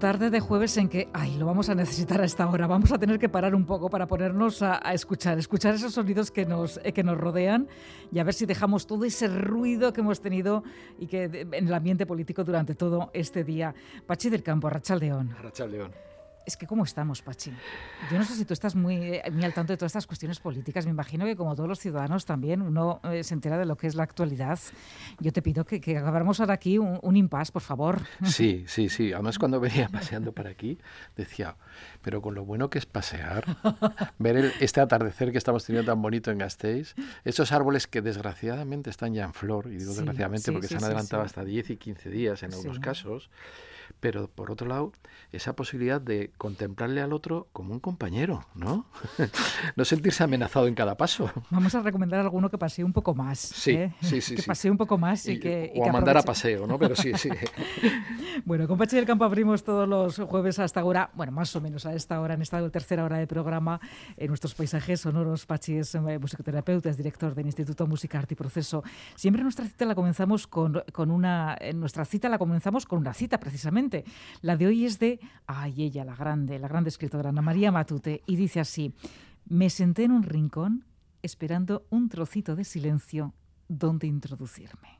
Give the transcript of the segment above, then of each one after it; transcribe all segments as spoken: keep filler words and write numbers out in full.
Tarde de jueves en que, ay, lo vamos a necesitar a esta hora. Vamos a tener que parar un poco para ponernos a, a escuchar, escuchar esos sonidos que nos, eh, que nos rodean y a ver si dejamos todo ese ruido que hemos tenido y que en el ambiente político durante todo este día. Pachi del Campo, Arratsaldeon. Arratsaldeon. Es que ¿cómo estamos, Pachi? Yo no sé si tú estás muy, muy al tanto de todas estas cuestiones políticas. Me imagino que como todos los ciudadanos también uno eh, se entera de lo que es la actualidad. Yo te pido que, que acabáramos ahora aquí un, un impasse, por favor. Sí, sí, sí. Además, cuando venía paseando por aquí, decía, pero con lo bueno que es pasear, ver el, este atardecer que estamos teniendo tan bonito en Gasteiz, esos árboles que desgraciadamente están ya en flor, y digo sí, desgraciadamente sí, porque sí, se han adelantado sí, sí. hasta diez y quince días en sí. algunos casos, pero por otro lado, esa posibilidad de contemplarle al otro como un compañero, ¿no? No sentirse amenazado en cada paso. Vamos a recomendar a alguno que pasee un poco más. Sí, ¿eh? sí, sí. Que sí. pasee un poco más y, y que... O y que a mandar aproveche. a paseo, ¿no? Pero sí, sí. Bueno, con Pachi del Campo abrimos todos los jueves hasta ahora, bueno, más o menos a esta hora, en esta tercera hora de programa, en nuestros paisajes sonoros. Pachi es eh, musicoterapeuta, es director del Instituto Música, Arte y Proceso. Siempre nuestra cita la comenzamos con, con una... En nuestra cita la comenzamos con una cita, precisamente. La de hoy es de, ay, ella, la grande, la grande escritora, Ana María Matute, y dice así: me senté en un rincón esperando un trocito de silencio donde introducirme.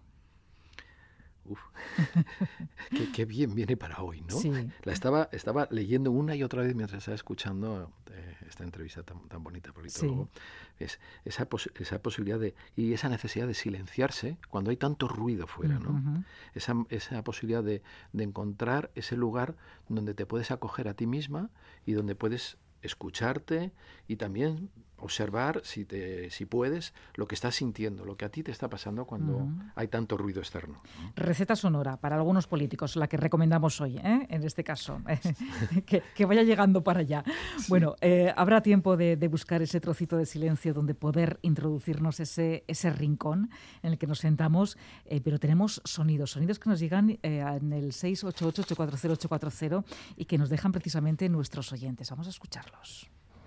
Uf, qué, qué bien viene para hoy, ¿no? Sí. La estaba, estaba leyendo una y otra vez mientras estaba escuchando eh, esta entrevista tan, tan bonita, politólogo. Sí. Es esa, pos, esa posibilidad de, y esa necesidad de silenciarse cuando hay tanto ruido fuera, ¿no? Uh-huh. Esa, esa posibilidad de, de encontrar ese lugar donde te puedes acoger a ti misma y donde puedes escucharte y también observar, si te si puedes, lo que estás sintiendo, lo que a ti te está pasando cuando uh-huh. hay tanto ruido externo, ¿no? Receta sonora para algunos políticos, la que recomendamos hoy, ¿eh? En este caso, que, que vaya llegando para allá. Sí. Bueno, eh, habrá tiempo de, de buscar ese trocito de silencio donde poder introducirnos ese, ese rincón en el que nos sentamos, eh, pero tenemos sonidos, sonidos que nos llegan eh, en el seis ocho ocho, ocho cuatro cero, ocho cuatro cero y que nos dejan precisamente nuestros oyentes. Vamos a escucharlos.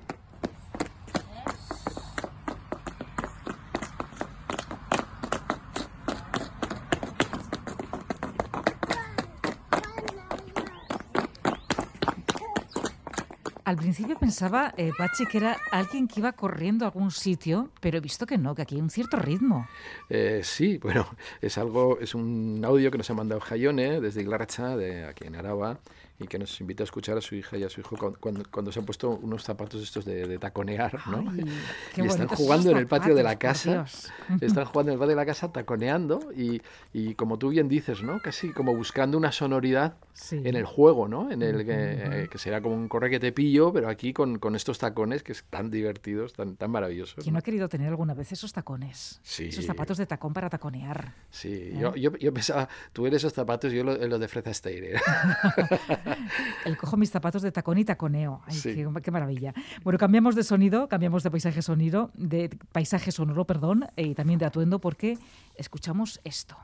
Al principio pensaba, eh, Pachi, que era alguien que iba corriendo a algún sitio, pero he visto que no, que aquí hay un cierto ritmo. Eh, sí, bueno, es algo, es un audio que nos ha mandado Jaione desde Ilarracha, de aquí en Araba, y que nos invita a escuchar a su hija y a su hijo cuando, cuando, cuando se han puesto unos zapatos estos de, de taconear, ¿no? Ay, y están jugando en el patio zapatos, de la casa, están jugando en el patio de la casa taconeando y, y como tú bien dices, ¿no? Casi como buscando una sonoridad sí. en el juego, ¿no? En el que, uh-huh. que será como un corre que te pillo, pero aquí con, con estos tacones que es tan divertidos, tan, tan maravillosos. ¿Quién no ha querido tener alguna vez esos tacones? Sí. Esos zapatos de tacón para taconear. Sí, ¿eh? yo, yo, yo pensaba, tú eres esos zapatos, yo los lo de Freza Steiner. El cojo mis zapatos de tacón y taconeo. Ay, sí. qué, qué maravilla. Bueno, cambiamos de sonido, cambiamos de paisaje sonido, de paisaje sonoro, perdón, y también de atuendo, porque escuchamos esto.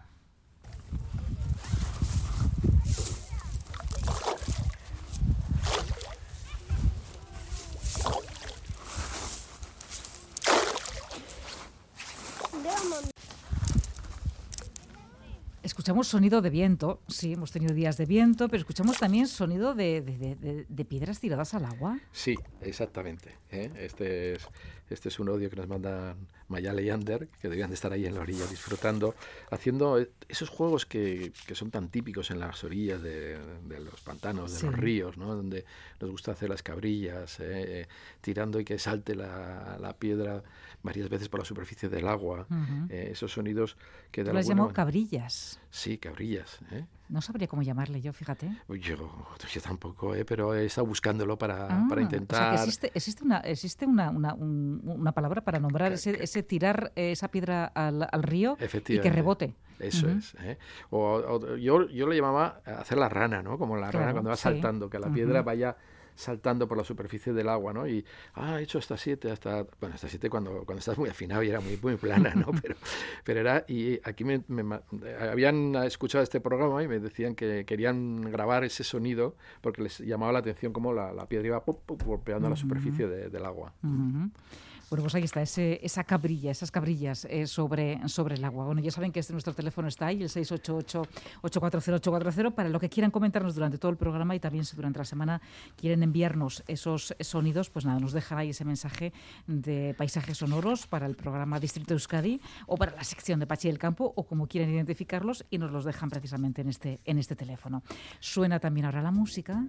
Escuchamos sonido de viento, sí, hemos tenido días de viento, pero escuchamos también sonido de, de, de, de piedras tiradas al agua. Sí, exactamente. ¿eh? Este, es, este es un audio que nos mandan Mayale y Ander, que debían de estar ahí en la orilla disfrutando, haciendo esos juegos que, que son tan típicos en las orillas de, de los pantanos, de sí. los ríos, ¿no? Donde nos gusta hacer las cabrillas, ¿eh? tirando y que salte la, la piedra varias veces por la superficie del agua. Uh-huh. eh, esos sonidos que... ¿Tú las has llamado cabrillas? Sí, cabrillas. ¿eh? No sabría cómo llamarle yo, fíjate. Yo, yo tampoco, ¿eh? Pero he estado buscándolo para, ah, para intentar... O sea, que existe, existe, una, existe una, una, un, una palabra para nombrar que, ese, que, ese tirar eh, esa piedra al, al río y que rebote. Eso uh-huh. es. ¿eh? O, o, yo, yo lo llamaba hacer la rana, ¿no? Como la claro, rana cuando va sí. saltando, que la piedra uh-huh. vaya... saltando por la superficie del agua, ¿no? Y, ah, he hecho hasta siete, hasta, bueno, hasta siete cuando, cuando estás muy afinado y era muy, muy plana, ¿no? Pero, pero era, y aquí me, me, habían escuchado este programa y me decían que querían grabar ese sonido porque les llamaba la atención cómo la, la piedra iba pop, pop, golpeando uh-huh. la superficie de, del agua. Uh-huh. Bueno, pues ahí está, ese, esa cabrilla, esas cabrillas eh, sobre, sobre el agua. Bueno, ya saben que este, nuestro teléfono está ahí, el seis ocho ocho, ocho cuatro cero, ocho cuatro cero, para lo que quieran comentarnos durante todo el programa y también si durante la semana quieren enviarnos esos sonidos, pues nada, nos dejan ahí ese mensaje de paisajes sonoros para el programa Distrito Euskadi o para la sección de Pachi del Campo o como quieran identificarlos y nos los dejan precisamente en este, en este teléfono. Suena también ahora la música.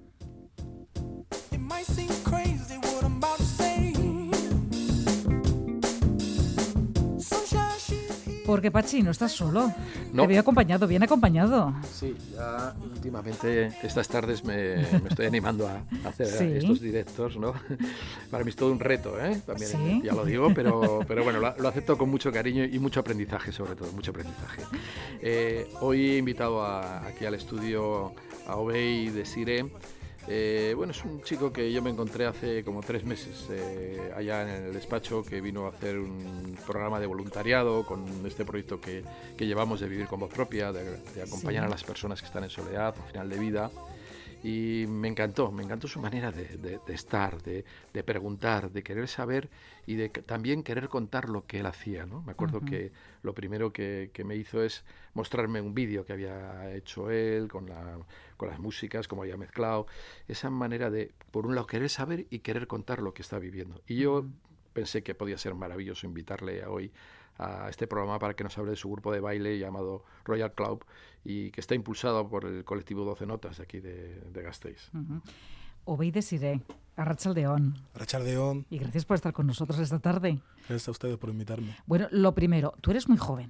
Porque, Pachi, no estás solo. No. Te veo acompañado, bien acompañado. Sí, ya últimamente estas tardes me, me estoy animando a hacer ¿Sí? estos directos, ¿no? Para mí es todo un reto, ¿eh? También ¿Sí? ya lo digo, pero, pero bueno, lo, lo acepto con mucho cariño y mucho aprendizaje, sobre todo, mucho aprendizaje. Eh, hoy he invitado a, aquí al estudio a Obey de Sire. Eh, bueno, es un chico que yo me encontré hace como tres meses eh, allá en el despacho, que vino a hacer un programa de voluntariado con este proyecto que, que llevamos de Vivir con Voz Propia, de, de acompañar sí. a las personas que están en soledad o final de vida. Y me encantó, me encantó su manera de, de, de estar, de, de preguntar, de querer saber y de también querer contar lo que él hacía, ¿no? Me acuerdo uh-huh. que lo primero que, que me hizo es mostrarme un vídeo que había hecho él con, la, con las músicas, como había mezclado, esa manera de, por un lado, querer saber y querer contar lo que está viviendo. Y yo uh-huh. pensé que podía ser maravilloso invitarle a hoy a este programa para que nos hable de su grupo de baile llamado Royal Club y que está impulsado por el colectivo doce Notas de aquí de, de Gasteiz. Uh-huh. Obey de Sire, Arratsaldeon. Arratsaldeon. Y gracias por estar con nosotros esta tarde. Gracias a ustedes por invitarme. Bueno, lo primero, tú eres muy joven.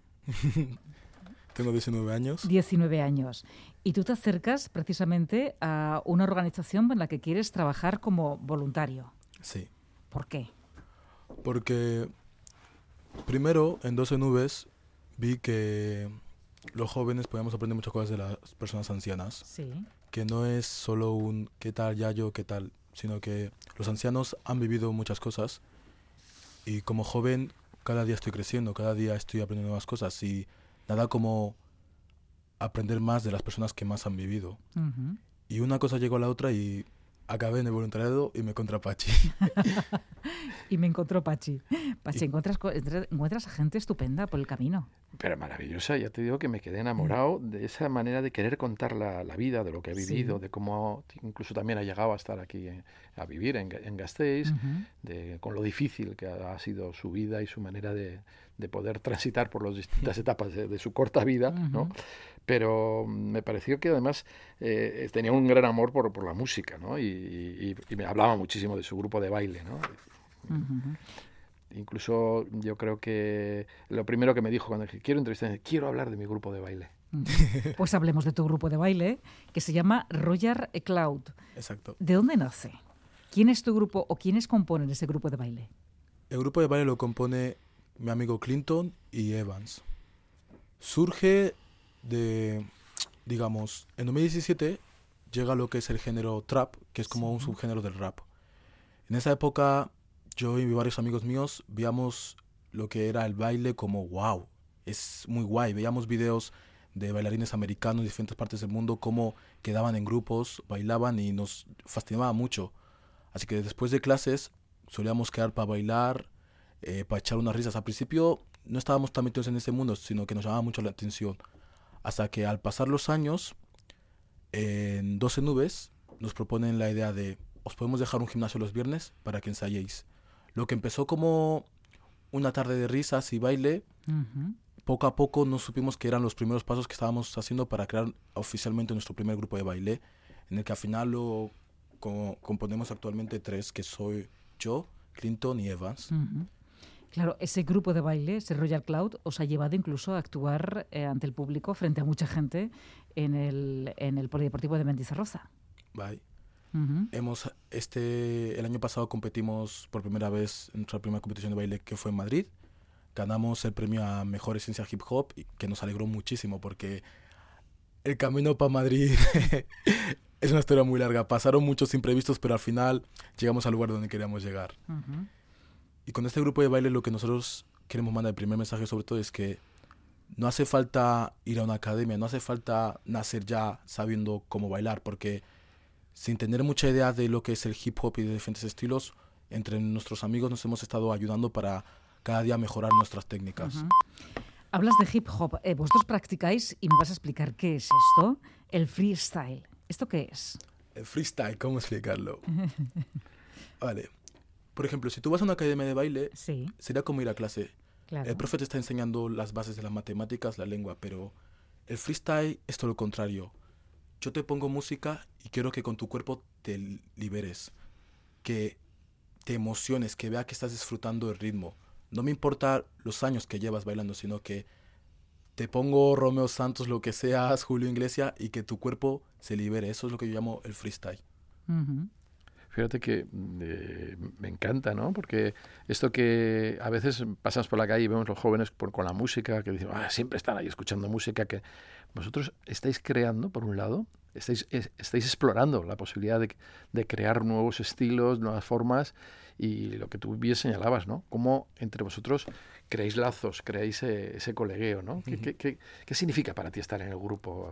Tengo diecinueve años. diecinueve años. Y tú te acercas precisamente a una organización en la que quieres trabajar como voluntario. Sí. ¿Por qué? Porque primero, en doce Nubes, vi que los jóvenes podíamos aprender muchas cosas de las personas ancianas. Sí. Que no es solo un ¿qué tal, Yayo, qué tal? Sino que los ancianos han vivido muchas cosas y como joven cada día estoy creciendo, cada día estoy aprendiendo nuevas cosas y nada como aprender más de las personas que más han vivido. Uh-huh. Y una cosa llegó a la otra y acabé en el voluntariado y me encontré a Pachi. Y me encontró Pachi. Pachi, y... encuentras, encuentras a gente estupenda por el camino. Pero maravillosa, ya te digo que me quedé enamorado mm. de esa manera de querer contar la, la vida, de lo que ha vivido, sí. de cómo incluso también ha llegado a estar aquí, eh, a vivir en, en Gasteiz, uh-huh. de, con lo difícil que ha, ha sido su vida y su manera de, de poder transitar por las distintas etapas de, de su corta vida, uh-huh. ¿no? Pero me pareció que además eh, tenía un gran amor por, por la música, ¿no? Y, y, y me hablaba muchísimo de su grupo de baile, ¿no? Uh-huh. Incluso yo creo que lo primero que me dijo cuando dije, quiero entrevistar, quiero hablar de mi grupo de baile. Pues hablemos de tu grupo de baile, que se llama Royal Cloud. Exacto. ¿De dónde nace? ¿Quién es tu grupo o quiénes componen ese grupo de baile? El grupo de baile lo compone mi amigo Clinton y Evans. Surge de, digamos, en dos mil diecisiete llega lo que es el género trap, que es como sí. un subgénero del rap. En esa época yo y varios amigos míos veíamos lo que era el baile como wow, es muy guay. Veíamos videos de bailarines americanos de diferentes partes del mundo, cómo quedaban en grupos, bailaban y nos fascinaba mucho. Así que después de clases solíamos quedar para bailar, eh, para echar unas risas. Al principio no estábamos tan metidos en ese mundo, sino que nos llamaba mucho la atención. Hasta que al pasar los años, en doce Nubes nos proponen la idea de os podemos dejar un gimnasio los viernes para que ensayéis. Lo que empezó como una tarde de risas y baile, uh-huh. poco a poco nos supimos que eran los primeros pasos que estábamos haciendo para crear oficialmente nuestro primer grupo de baile, en el que al final lo co- componemos actualmente tres, que soy yo, Clinton y Evans. Uh-huh. Claro, ese grupo de baile, ese Royal Cloud, os ha llevado incluso a actuar eh, ante el público, frente a mucha gente, en el, en el Polideportivo de Mendizorroza. Bye. Uh-huh. Hemos, este, el año pasado competimos por primera vez en nuestra primera competición de baile, que fue en Madrid. Ganamos el premio a Mejor Esencia Hip Hop, y que nos alegró muchísimo porque El camino para Madrid es una historia muy larga. Pasaron muchos imprevistos, pero al final llegamos al lugar donde queríamos llegar. Uh-huh. Y con este grupo de baile lo que nosotros queremos mandar, el primer mensaje sobre todo, es que no hace falta ir a una academia, no hace falta nacer ya sabiendo cómo bailar, porque sin tener mucha idea de lo que es el hip hop y de diferentes estilos, entre nuestros amigos nos hemos estado ayudando para cada día mejorar nuestras técnicas. Uh-huh. Hablas de hip hop, eh, vosotros practicáis y me vas a explicar qué es esto, el freestyle. ¿Esto qué es? El freestyle, ¿cómo explicarlo? Vale, por ejemplo, si tú vas a una academia de baile, sí. sería como ir a clase. Claro. El profe te está enseñando las bases de las matemáticas, la lengua, pero el freestyle es todo lo contrario. Yo te pongo música y quiero que con tu cuerpo te liberes, que te emociones, que vea que estás disfrutando el ritmo. No me importa los años que llevas bailando, sino que te pongo Romeo Santos, lo que seas, Julio Iglesias, y que tu cuerpo se libere. Eso es lo que yo llamo el freestyle. Uh-huh. Fíjate que eh, me encanta, ¿no? Porque esto que a veces pasamos por la calle y vemos los jóvenes por, con la música, que dicen, ah, siempre están ahí escuchando música, que vosotros estáis creando, por un lado, estáis, es, estáis explorando la posibilidad de, de crear nuevos estilos, nuevas formas, y lo que tú bien señalabas, ¿no? Cómo entre vosotros creáis lazos, creáis ese, ese colegueo, ¿no? Uh-huh. ¿Qué, qué, qué, ¿Qué significa para ti estar en el grupo?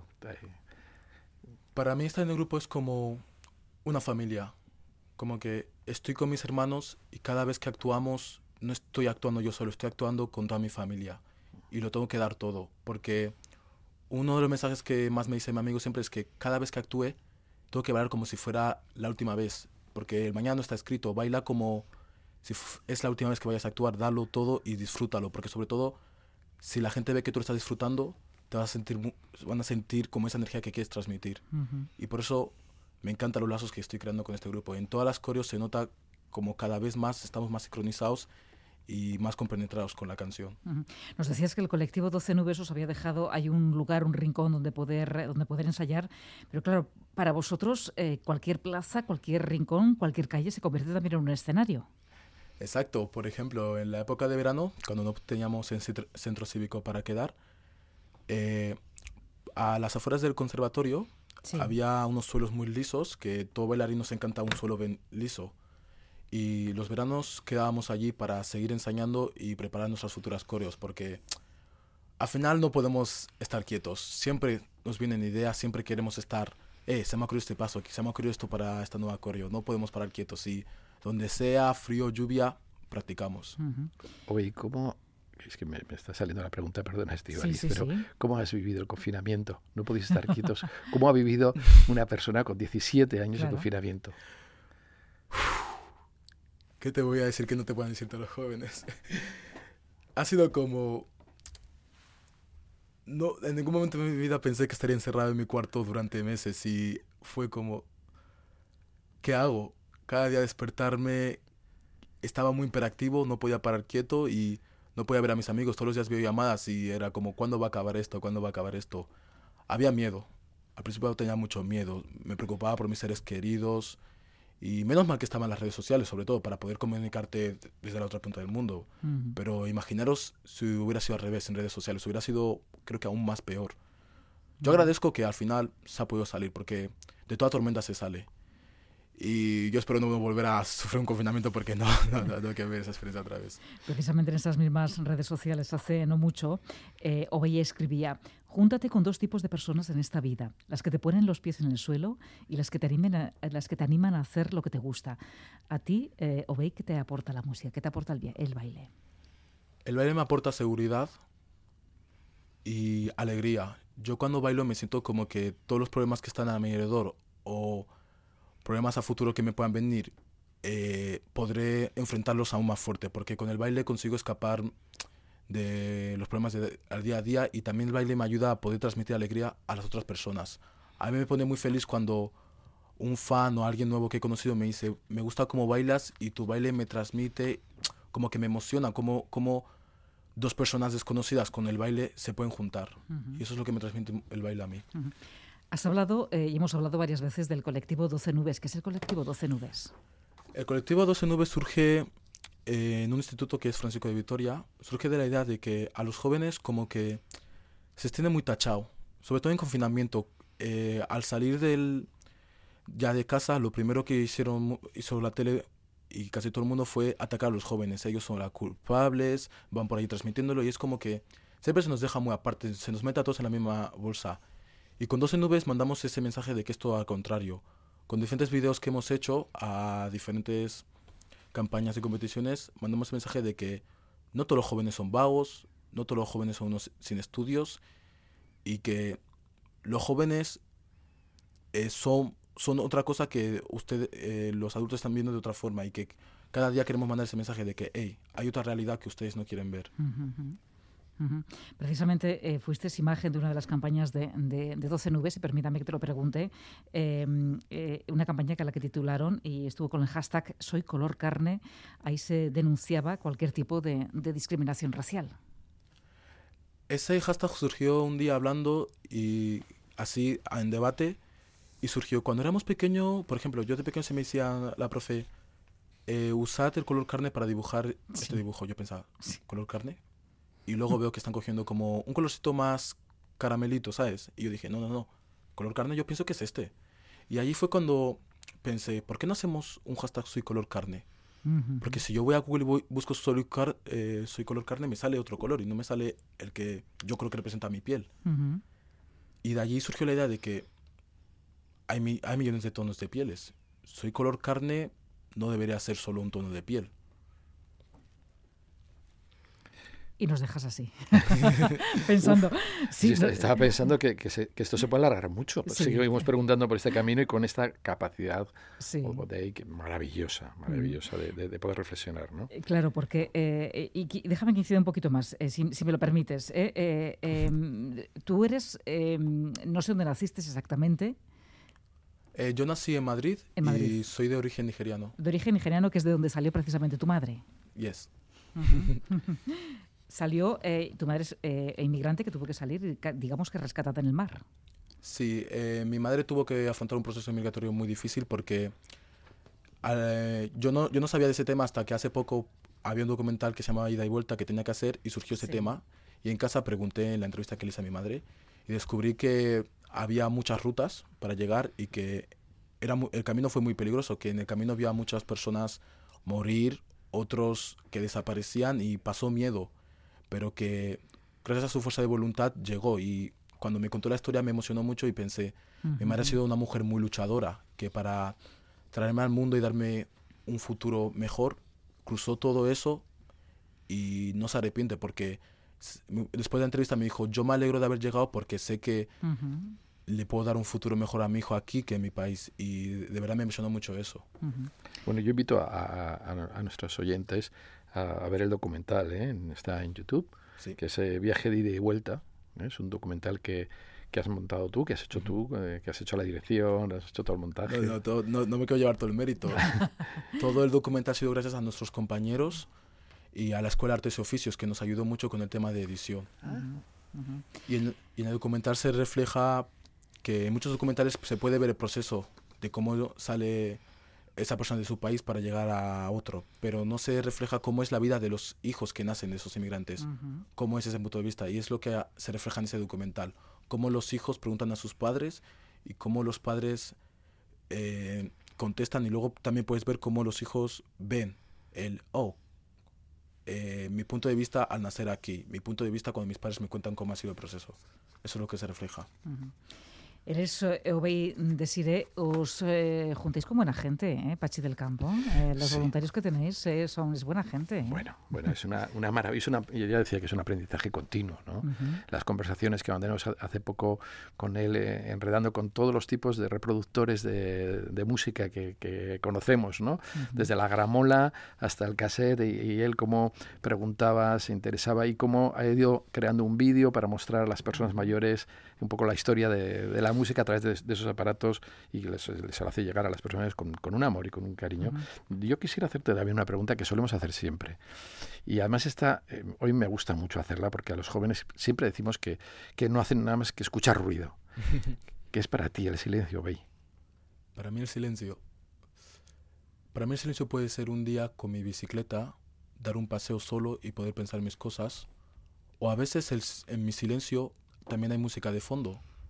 Para mí estar en el grupo es como una familia. Como que estoy con mis hermanos y cada vez que actuamos, no estoy actuando yo solo, estoy actuando con toda mi familia. Y lo tengo que dar todo, porque uno de los mensajes que más me dice mi amigo siempre es que cada vez que actúe, tengo que bailar como si fuera la última vez. Porque el mañana no está escrito, baila como si es la última vez que vayas a actuar, dalo todo y disfrútalo. Porque sobre todo, si la gente ve que tú estás disfrutando, te vas a sentir, van a sentir como esa energía que quieres transmitir. Uh-huh. Y por eso me encantan los lazos que estoy creando con este grupo. En todas las coreos se nota como cada vez más estamos más sincronizados y más compenetrados con la canción. Uh-huh. Nos decías que el colectivo doce Nubes os había dejado, hay un lugar, un rincón donde poder, donde poder ensayar, pero claro, para vosotros eh, cualquier plaza, cualquier rincón, cualquier calle se convierte también en un escenario. Exacto. Por ejemplo, en la época de verano, cuando no teníamos el centro cívico para quedar, eh, a las afueras del conservatorio, sí. había unos suelos muy lisos, que todo bailarín nos encanta un suelo bien liso. Y los veranos quedábamos allí para seguir ensayando y preparar nuestras futuras coreos, porque al final no podemos estar quietos. Siempre nos vienen ideas, siempre queremos estar, eh, se me ha ocurrido este paso, se me ha ocurrido esto para esta nueva coreo. No podemos parar quietos y donde sea frío, lluvia, practicamos. Uh-huh. Oye, ¿cómo...? Es que me, me está saliendo la pregunta, perdona, Estíbaliz, sí, sí, pero sí. ¿Cómo has vivido el confinamiento? No podéis estar quietos. ¿Cómo ha vivido una persona con diecisiete años claro. de confinamiento? ¿Qué te voy a decir que no te puedan decir todos los jóvenes? Ha sido como... No, en ningún momento de mi vida pensé que estaría encerrado en mi cuarto durante meses y fue como... ¿Qué hago? Cada día despertarme, estaba muy hiperactivo, no podía parar quieto y no podía ver a mis amigos. Todos los días videollamadas y era como, ¿cuándo va a acabar esto? ¿Cuándo va a acabar esto? Había miedo. Al principio tenía mucho miedo. Me preocupaba por mis seres queridos. Y menos mal que estaban las redes sociales, sobre todo, para poder comunicarte desde la otra punta del mundo. Uh-huh. Pero imaginaros si hubiera sido al revés en redes sociales. Hubiera sido, creo que aún más peor. Yo uh-huh. agradezco que al final se ha podido salir, porque de toda tormenta se sale. Y yo espero no volver a sufrir un confinamiento porque no, no, no, no quiero ver esa experiencia otra vez. Precisamente en estas mismas redes sociales hace no mucho, eh, Obey escribía: júntate con dos tipos de personas en esta vida, las que te ponen los pies en el suelo y las que te animan a, las que te animan a hacer lo que te gusta. A ti, eh, Obey, ¿qué te aporta la música? ¿Qué te aporta el, el baile? El baile me aporta seguridad y alegría. Yo cuando bailo me siento como que todos los problemas que están a mi alrededor o problemas a futuro que me puedan venir, eh, podré enfrentarlos aún más fuerte, porque con el baile consigo escapar de los problemas de, al día a día, y también el baile me ayuda a poder transmitir alegría a las otras personas. A mí me pone muy feliz cuando un fan o alguien nuevo que he conocido me dice, me gusta cómo bailas y tu baile me transmite, como que me emociona, como, como dos personas desconocidas con el baile se pueden juntar. Uh-huh. Y eso es lo que me transmite el baile a mí. Uh-huh. Has hablado, eh, y hemos hablado varias veces del colectivo doce Nubes. ¿Qué es el colectivo doce Nubes? El colectivo doce Nubes surge eh, en un instituto que es Francisco de Vitoria. Surge de la idea de que a los jóvenes como que se tiene muy tachado. sobre todo en confinamiento, eh, al salir del, ya de casa, lo primero que hicieron, hizo la tele y casi todo el mundo fue atacar a los jóvenes. Ellos son los culpables, van por ahí transmitiéndolo y es como que siempre se nos deja muy aparte, se nos mete a todos en la misma bolsa. Y con doce nubes mandamos ese mensaje de que esto al contrario. Con diferentes videos que hemos hecho a diferentes campañas y competiciones, mandamos el mensaje de que no todos los jóvenes son vagos, no todos los jóvenes son unos sin estudios y que los jóvenes eh, son, son otra cosa que usted, eh, los adultos están viendo de otra forma y que cada día queremos mandar ese mensaje de que hey, hay otra realidad que ustedes no quieren ver. Uh-huh. Uh-huh. Precisamente eh, fuiste imagen de una de las campañas de, de, de doce nubes, y permítame que te lo pregunte, eh, eh, una campaña que a la que titularon y estuvo con el hashtag Soy color carne. Ahí se denunciaba cualquier tipo de, de discriminación racial. Ese hashtag surgió un día hablando y así en debate y surgió cuando éramos pequeños. Por ejemplo, yo de pequeño se me decía la profe, eh, usad el color carne para dibujar sí. este dibujo. Yo pensaba, sí. ¿color carne? Y luego veo que están cogiendo como un colorcito más caramelito, ¿sabes? Y yo dije, no, no, no, color carne yo pienso que es este. Y allí fue cuando pensé, ¿por qué no hacemos un hashtag soy color carne? Uh-huh. Porque si yo voy a Google y voy, busco soy, car- eh, soy color carne, me sale otro color y no me sale el que yo creo que representa mi piel. Uh-huh. Y de allí surgió la idea de que hay, mi- hay millones de tonos de pieles. Soy color carne no debería ser solo un tono de piel. Y nos dejas así, pensando. Sí, sí, estaba pensando que, que, se, que esto se puede alargar mucho. Sí. Seguimos preguntando por este camino y con esta capacidad sí. de, que, maravillosa, maravillosa de, de, de poder reflexionar, ¿no? Claro, porque, eh, y déjame que incida un poquito más, eh, si, si me lo permites. Eh, eh, eh, tú eres, eh, no sé dónde naciste exactamente. Eh, yo nací en Madrid, en Madrid y soy de origen nigeriano. De origen nigeriano, que es de donde salió precisamente tu madre. Yes. Uh-huh. Salió, eh, tu madre es eh, inmigrante que tuvo que salir, digamos que rescatada en el mar. Sí, eh, mi madre tuvo que afrontar un proceso migratorio muy difícil porque eh, yo, no, yo no sabía de ese tema hasta que hace poco había un documental que se llamaba Ida y Vuelta que tenía que hacer y surgió ese sí. tema. Y en casa pregunté en la entrevista que le hice a mi madre y descubrí que había muchas rutas para llegar y que era muy, el camino fue muy peligroso, que en el camino había muchas personas morir, otros que desaparecían y pasó miedo. Pero que gracias a su fuerza de voluntad llegó y cuando me contó la historia me emocionó mucho y pensé, uh-huh. mi madre ha sido una mujer muy luchadora que para traerme al mundo y darme un futuro mejor cruzó todo eso y no se arrepiente porque después de la entrevista me dijo, yo me alegro de haber llegado porque sé que uh-huh. le puedo dar un futuro mejor a mi hijo aquí que en mi país y de verdad me emocionó mucho eso. Uh-huh. Bueno, yo invito a, a, a nuestros oyentes a ver el documental, ¿eh? Está en YouTube, sí. que es eh, Viaje de ida y vuelta, ¿eh? Es un documental que, que has montado tú, que has hecho tú, eh, que has hecho la dirección, has hecho todo el montaje. No, no, todo, no, no me quiero llevar todo el mérito. Todo el documental ha sido gracias a nuestros compañeros y a la Escuela de Artes y Oficios, que nos ayudó mucho con el tema de edición. Uh-huh. Uh-huh. Y, en, y en el documental se refleja que en muchos documentales se puede ver el proceso de cómo sale esa persona de su país para llegar a otro, pero no se refleja cómo es la vida de los hijos que nacen de esos inmigrantes, uh-huh. cómo es ese punto de vista, y es lo que se refleja en ese documental, cómo los hijos preguntan a sus padres y cómo los padres eh, contestan, y luego también puedes ver cómo los hijos ven el, oh, eh, mi punto de vista al nacer aquí, mi punto de vista cuando mis padres me cuentan cómo ha sido el proceso, eso es lo que se refleja. Uh-huh. Eres, eh, Obey Desiré, os eh, juntáis con buena gente, ¿eh? Pachi del Campo. Eh, los sí. voluntarios que tenéis eh, son es buena gente. ¿eh? Bueno, bueno, es una, una maravilla. Una, yo ya decía que es un aprendizaje continuo, ¿no? Uh-huh. Las conversaciones que mantenemos hace poco con él, eh, enredando con todos los tipos de reproductores de, de música que, que conocemos, ¿no? Uh-huh. Desde la gramola hasta el cassette, y, y él cómo preguntaba, se interesaba y cómo ha ido creando un vídeo para mostrar a las personas mayores un poco la historia de, de la música a través de, de esos aparatos y les, les lo hace llegar a las personas con, con un amor y con un cariño. Uh-huh. Yo quisiera hacerte también una pregunta que solemos hacer siempre. Y además esta, eh, hoy me gusta mucho hacerla porque a los jóvenes siempre decimos que, que no hacen nada más que escuchar ruido. ¿Qué es para ti el silencio, Obey? Para mí el silencio... Para mí el silencio puede ser un día con mi bicicleta, dar un paseo solo y poder pensar mis cosas. O a veces el, en mi silencio también hay música de fondo.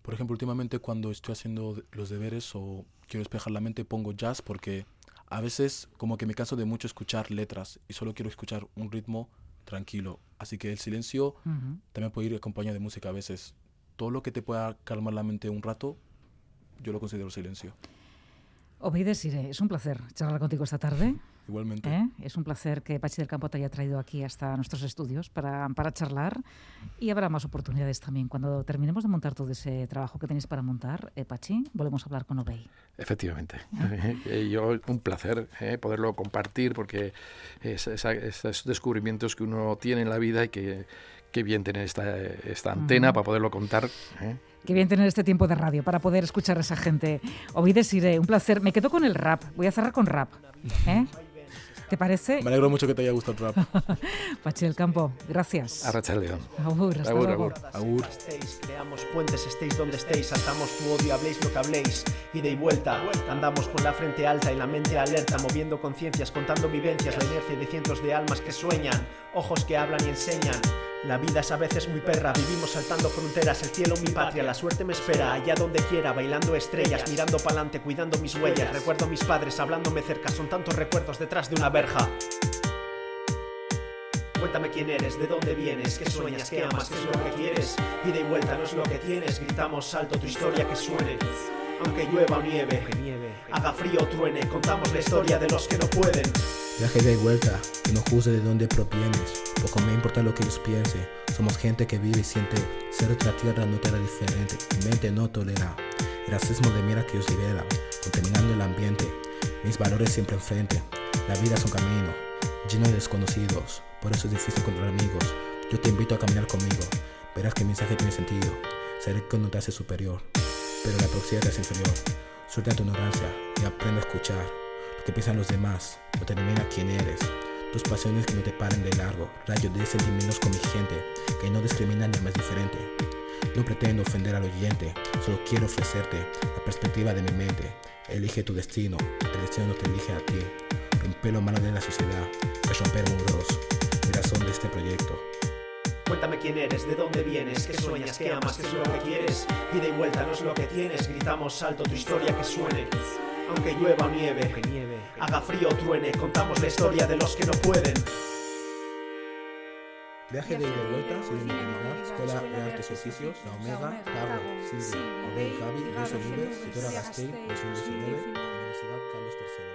Por ejemplo, últimamente cuando estoy haciendo los deberes o quiero despejar la mente, pongo jazz porque a veces como que me canso de mucho escuchar letras y solo quiero escuchar un ritmo tranquilo. Así que el silencio uh-huh. también puede ir acompañado de música a veces. Todo lo que te pueda calmar la mente un rato, yo lo considero silencio. Obeid Desire, es un placer charlar contigo esta tarde. Igualmente. ¿Eh? Es un placer que Patxi del Campo te haya traído aquí hasta nuestros estudios para, para charlar, y habrá más oportunidades también. Cuando terminemos de montar todo ese trabajo que tenéis para montar, eh, Patxi, volvemos a hablar con Obeid. Efectivamente. ¿Eh? Yo, un placer eh, poderlo compartir, porque es, es, esos descubrimientos que uno tiene en la vida y que, que bien tener esta, esta antena uh-huh. para poderlo contar. ¿eh? Qué bien tener este tiempo de radio para poder escuchar a esa gente. Obeid Desire, un placer. Me quedo con el rap. Voy a cerrar con rap. ¿Eh? ¿Te parece? Me alegro mucho que te haya gustado el rap. Patxi del Campo, gracias. Arratsaldeon. Agur, hasta agur, luego. Agur, agur. Creamos puentes, estéis donde estéis, saltamos tu odio, habléis lo que habléis, ida y vuelta. Andamos con la frente alta y la mente alerta, moviendo conciencias, contando vivencias, la inercia de cientos de almas que sueñan, ojos que hablan y enseñan. La vida es a veces muy perra, vivimos saltando fronteras, el cielo mi patria, la suerte me espera, allá donde quiera, bailando estrellas, mirando pa'lante, cuidando mis huellas, recuerdo a mis padres hablándome cerca, son tantos recuerdos detrás de una verja. Cuéntame quién eres, de dónde vienes, qué sueñas, qué amas, qué es lo que quieres, ida y vuelta no es lo que tienes, gritamos salto tu historia que suene. Aunque llueva o nieve, haga frío o truene, contamos la historia de los que no pueden. Viaje de vuelta, que no juzgue de dónde provienes, poco me importa lo que ellos piensen. Somos gente que vive y siente, ser otra tierra no te hará diferente. Mi mente no tolera el racismo de mira que ellos liberan, contaminando el ambiente, mis valores siempre enfrente. La vida es un camino lleno de desconocidos, por eso es difícil encontrar amigos. Yo te invito a caminar conmigo, verás que el mensaje tiene sentido. Ser que no te hace superior, pero la proximidad te hace inferior. Suelta tu ignorancia y aprende a escuchar lo que piensan los demás, no determina quién eres. Tus pasiones que no te paren de largo, rayos de sentimientos con mi gente, que no discriminan ni más diferente. No pretendo ofender al oyente, solo quiero ofrecerte la perspectiva de mi mente. Elige tu destino, el destino no te elige a ti. Romper lo malo de la sociedad, es romper muros, la razón de este proyecto. Cuéntame quién eres, de dónde vienes, qué sueñas, qué amas, qué es lo que quieres, ida y vuelta no es lo que tienes, gritamos salto tu historia que suene. Aunque llueva o nieve, haga frío o truene, contamos la historia de los que no pueden. Viaje de ida y vuelta, sin unidad, Escuela de Artes y Oficios, La Omega, Pablo, Silvia, Obey, Gaby, Luis Olives, Editora Gasteiz, dos mil diecinueve, Universidad Carlos tercero.